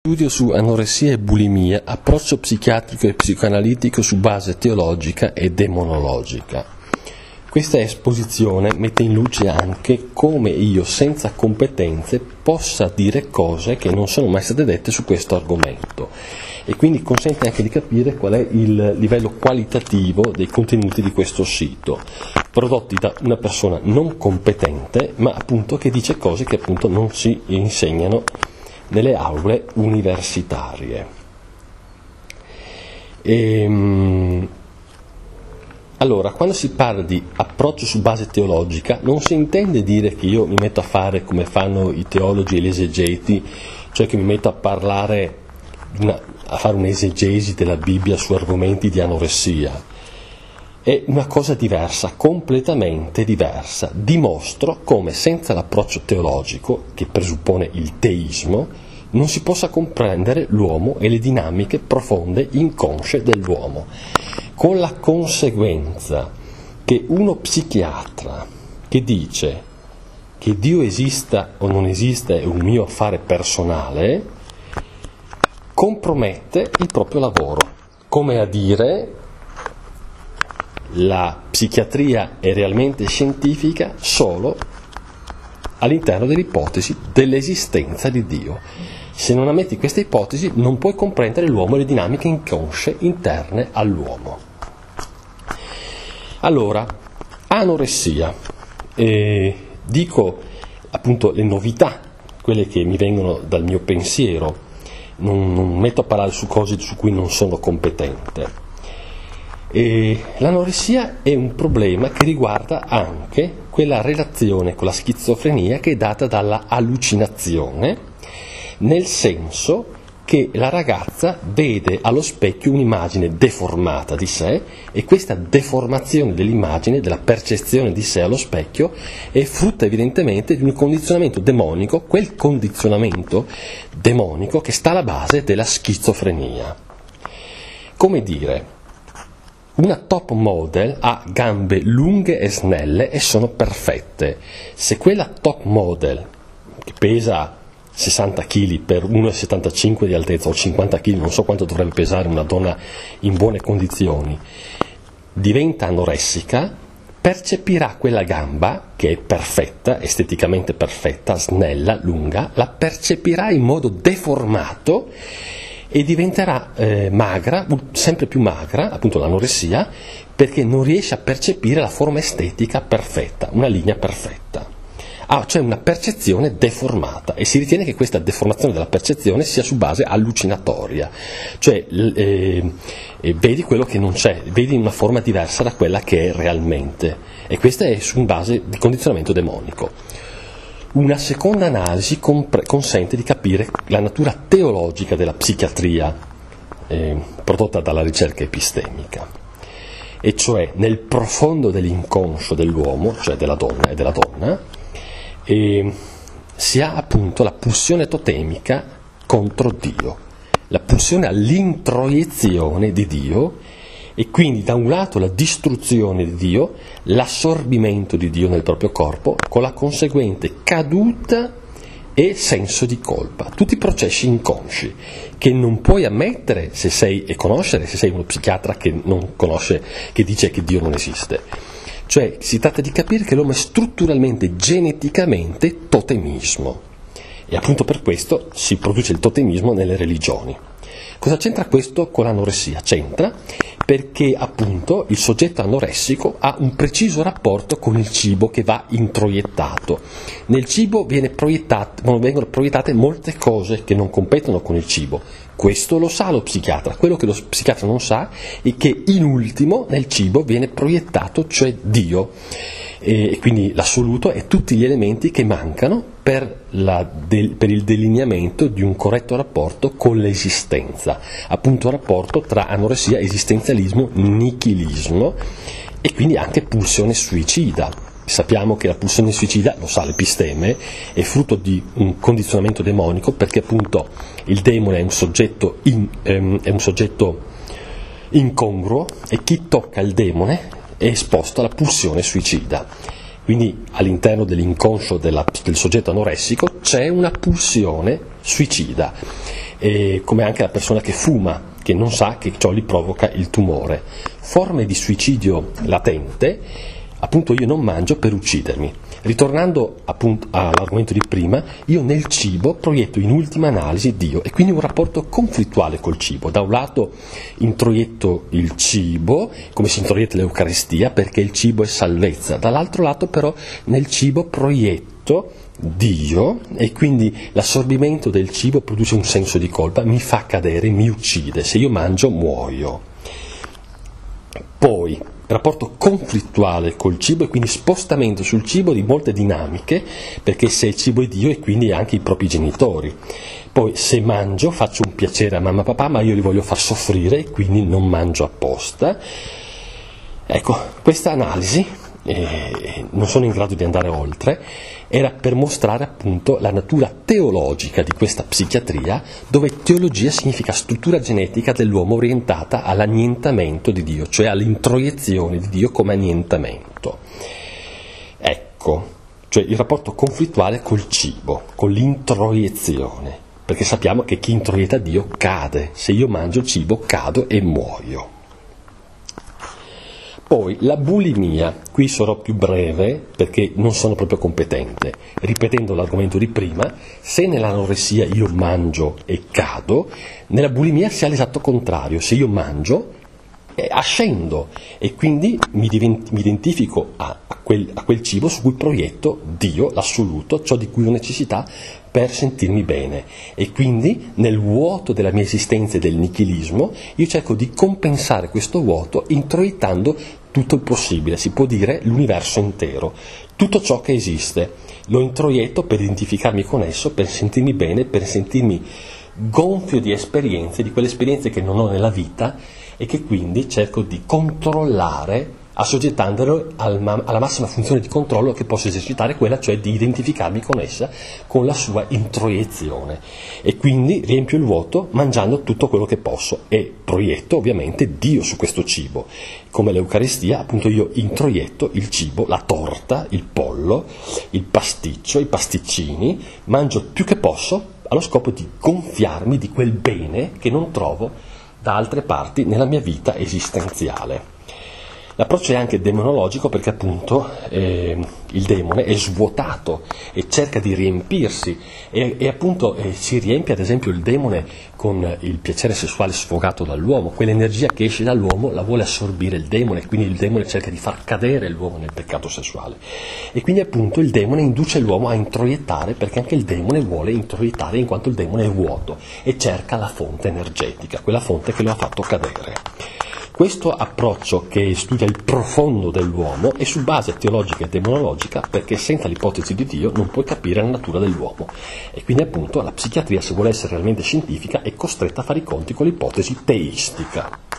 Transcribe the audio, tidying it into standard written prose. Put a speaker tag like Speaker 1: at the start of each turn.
Speaker 1: Studio su anoressia e bulimia, approccio psichiatrico e psicoanalitico su base teologica e demonologica. Questa esposizione mette in luce anche come io, senza competenze, possa dire cose che non sono mai state dette su questo argomento, e quindi consente anche di capire qual è il livello qualitativo dei contenuti di questo sito, prodotti da una persona non competente, ma appunto che dice cose che appunto non si insegnano nelle aule universitarie. Allora, quando si parla di approccio su base teologica, non si intende dire che io mi metto a fare come fanno i teologi e gli esegeti, cioè che mi metto a parlare, a fare un'esegesi della Bibbia su argomenti di anoressia. È una cosa diversa, completamente diversa. Dimostro come senza l'approccio teologico, che presuppone il teismo, non si possa comprendere l'uomo e le dinamiche profonde inconsce dell'uomo, con la conseguenza che uno psichiatra che dice che Dio esista o non esista è un mio affare personale, compromette il proprio lavoro, come a dire: la psichiatria è realmente scientifica solo all'interno dell'ipotesi dell'esistenza di Dio. Se non ammetti questa ipotesi non puoi comprendere l'uomo e le dinamiche inconsce interne all'uomo. Allora, anoressia. Dico appunto le novità, quelle che mi vengono dal mio pensiero, non metto a parlare su cose su cui non sono competente. L'anoressia è un problema che riguarda anche quella relazione con la schizofrenia che è data dalla allucinazione, nel senso che la ragazza vede allo specchio un'immagine deformata di sé, e questa deformazione dell'immagine, della percezione di sé allo specchio, è frutto evidentemente di un condizionamento demonico, quel condizionamento demonico che sta alla base della schizofrenia. Come dire, una top model ha gambe lunghe e snelle e sono perfette. Se quella top model, che pesa 60 kg per 1,75 di altezza o 50 kg, non so quanto dovrebbe pesare una donna in buone condizioni, diventa anoressica, percepirà quella gamba, che è perfetta, esteticamente perfetta, snella, lunga, la percepirà in modo deformato e diventerà magra, sempre più magra, appunto l'anoressia, perché non riesce a percepire la forma estetica perfetta, una linea perfetta. Cioè una percezione deformata, e si ritiene che questa deformazione della percezione sia su base allucinatoria, cioè vedi quello che non c'è, vedi una forma diversa da quella che è realmente, e questa è su base di condizionamento demonico. Una seconda analisi consente di capire la natura teologica della psichiatria prodotta dalla ricerca epistemica, e cioè nel profondo dell'inconscio dell'uomo, cioè della donna e della donna, si ha appunto la pulsione totemica contro Dio, la pulsione all'introiezione di Dio, e quindi da un lato la distruzione di Dio, l'assorbimento di Dio nel proprio corpo, con la conseguente caduta e senso di colpa, tutti processi inconsci che non puoi ammettere se sei uno psichiatra che non conosce, che dice che Dio non esiste. Cioè si tratta di capire che l'uomo è strutturalmente, geneticamente totemismo, e appunto per questo si produce il totemismo nelle religioni. Cosa c'entra questo con l'anoressia? C'entra perché appunto il soggetto anoressico ha un preciso rapporto con il cibo che va introiettato. Nel cibo vengono proiettate molte cose che non competono con il cibo. Questo lo sa lo psichiatra. Quello che lo psichiatra non sa è che in ultimo nel cibo viene proiettato, cioè Dio, e quindi l'assoluto e tutti gli elementi che mancano per il delineamento di un corretto rapporto con l'esistenza, appunto rapporto tra anoressia, esistenzialismo, nichilismo, e quindi anche pulsione suicida. Sappiamo che la pulsione suicida, lo sa l'episteme, è frutto di un condizionamento demonico, perché appunto il demone è un soggetto incongruo, e chi tocca il demone è esposto alla pulsione suicida. Quindi all'interno dell'inconscio del soggetto anoressico c'è una pulsione suicida, come anche la persona che fuma, che non sa che ciò gli provoca il tumore. Forme di suicidio latente, appunto io non mangio per uccidermi. Ritornando appunto all'argomento di prima, io nel cibo proietto in ultima analisi Dio e quindi un rapporto conflittuale col cibo. Da un lato introietto il cibo, come si introietta l'Eucaristia, perché il cibo è salvezza, dall'altro lato però nel cibo proietto Dio e quindi l'assorbimento del cibo produce un senso di colpa, mi fa cadere, mi uccide, se io mangio muoio. Poi rapporto conflittuale col cibo e quindi spostamento sul cibo di molte dinamiche, perché se il cibo è Dio e quindi anche i propri genitori. Poi se mangio faccio un piacere a mamma e papà, ma io li voglio far soffrire e quindi non mangio apposta. Ecco, questa analisi, non sono in grado di andare oltre, era per mostrare appunto la natura teologica di questa psichiatria, dove teologia significa struttura genetica dell'uomo orientata all'annientamento di Dio, cioè all'introiezione di Dio come annientamento. Ecco, cioè il rapporto conflittuale col cibo, con l'introiezione, perché sappiamo che chi introieta Dio cade, se io mangio il cibo cado e muoio. Poi la bulimia, qui sarò più breve perché non sono proprio competente. Ripetendo l'argomento di prima, se nell'anoressia io mangio e cado, nella bulimia sia l'esatto contrario, se io mangio ascendo e quindi mi identifico a quel cibo su cui proietto Dio, l'assoluto, ciò di cui ho necessità per sentirmi bene, e quindi nel vuoto della mia esistenza e del nichilismo io cerco di compensare questo vuoto introiettando tutto il possibile, si può dire l'universo intero, tutto ciò che esiste, lo introietto per identificarmi con esso, per sentirmi bene, per sentirmi gonfio di esperienze, di quelle esperienze che non ho nella vita e che quindi cerco di controllare assoggettandolo alla massima funzione di controllo che posso esercitare, quella cioè di identificarmi con essa, con la sua introiezione, e quindi riempio il vuoto mangiando tutto quello che posso e proietto ovviamente Dio su questo cibo, come l'Eucaristia, appunto io introietto il cibo, la torta, il pollo, il pasticcio, i pasticcini, mangio più che posso allo scopo di gonfiarmi di quel bene che non trovo da altre parti nella mia vita esistenziale. L'approccio è anche demonologico perché appunto il demone è svuotato e cerca di riempirsi e appunto si riempie ad esempio il demone con il piacere sessuale sfogato dall'uomo, quell'energia che esce dall'uomo la vuole assorbire il demone, quindi il demone cerca di far cadere l'uomo nel peccato sessuale e quindi appunto il demone induce l'uomo a introiettare, perché anche il demone vuole introiettare in quanto il demone è vuoto e cerca la fonte energetica, quella fonte che lo ha fatto cadere. Questo approccio che studia il profondo dell'uomo è su base teologica e demonologica, perché senza l'ipotesi di Dio non puoi capire la natura dell'uomo e quindi appunto la psichiatria, se vuole essere realmente scientifica, è costretta a fare i conti con l'ipotesi teistica.